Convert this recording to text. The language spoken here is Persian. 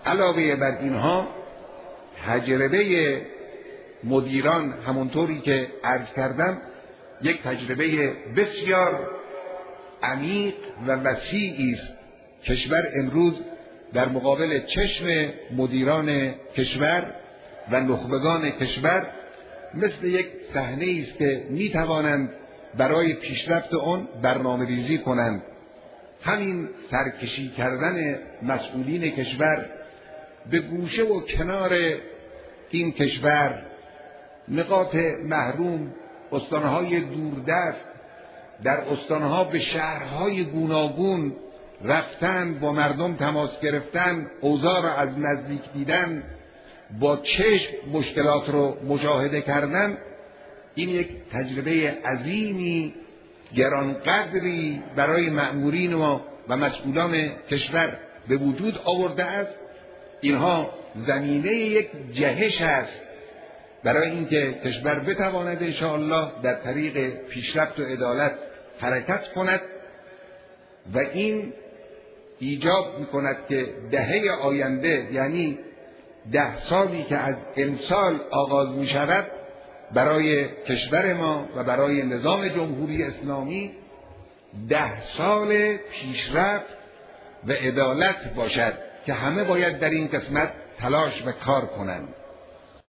علاوه بر اینها تجربه مدیران همونطوری که عرض کردم یک تجربه بسیار عمیق و وسیعی است. کشور امروز در مقابل چشم مدیران کشور و نخبگان کشور مثل یک صحنه است که میتوانند برای پیشرفت آن برنامه‌ریزی کنند. همین سرکشی کردن مسئولین کشور به گوشه و کنار این کشور، نقاط محروم، استانهای دوردست، در استانها به شهرهای گوناگون رفتن، با مردم تماس گرفتن، اوضاع را از نزدیک دیدن، با چشم مشکلات رو مشاهده کردن، این یک تجربه عظیمی گرانقدری برای مأمورین و مسئولان کشور به وجود آورده است. اینها زمینه یک جهش است برای اینکه کشور بتواند انشاءالله در طریق پیشرفت و عدالت حرکت کند و این ایجاب میکند که دهه آینده، یعنی 10 سالی که از امسال آغاز می شود، برای کشور ما و برای نظام جمهوری اسلامی 10 سال پیشرفت و عدالت باشد که همه باید در این قسمت تلاش و کار کنند.